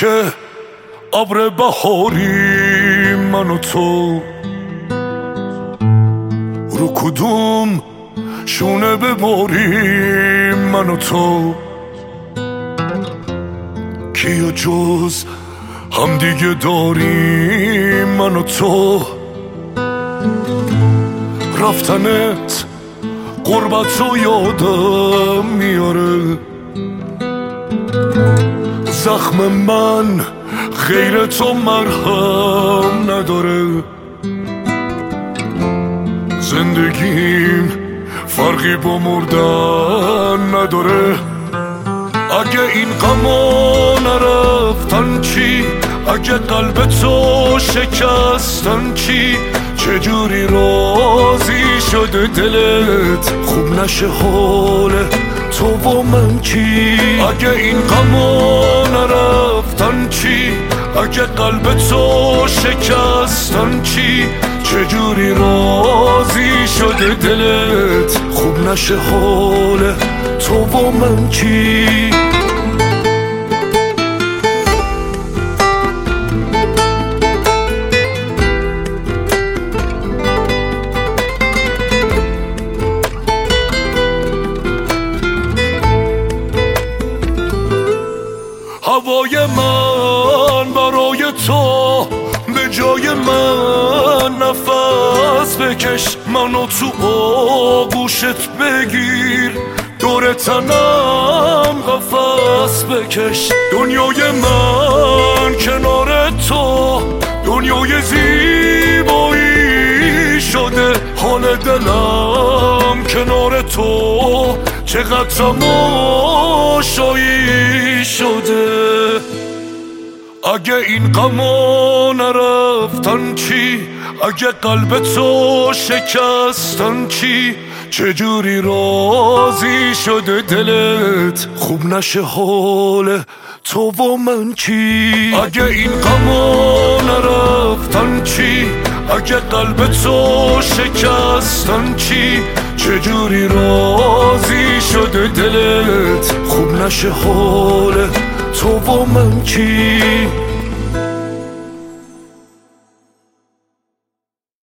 که ابر بهاری من و تو رو کدوم شونه بباریم من و تو کیو جز هم دیگه داریم من و تو رفتنت غربت رو یادم میاره زخم من غیر تو مرهم نداره زندگیم فرقی با مردن نداره اگه این غما نرفتن چی اگه قلب تو شکستن چی چجوری راضی شده دلت خوب نشه حال تو و من چی اگه این غما نرفتن چی اگه قلب تو شکستن چی چجوری راضی شده دلت خوب نشه حال تو و من چی هوای من برای تو به جای من نفس بکش منو تو آغوشت بگیر دور تنم قفس بکش دنیای من کنار تو دنیای زیبایی شده حال دلم کنار تو چقدر تماشایی شده اگه این غما نرفتن چی اگه قلب تو شکستن چی چجوری راضی شده دلت خوب نشه حال تو و من چی اگه این غما نرفتن چی اگه قلب تو شکستن چی چجوری راضی شده دلت خوب نشه حال تو و من چی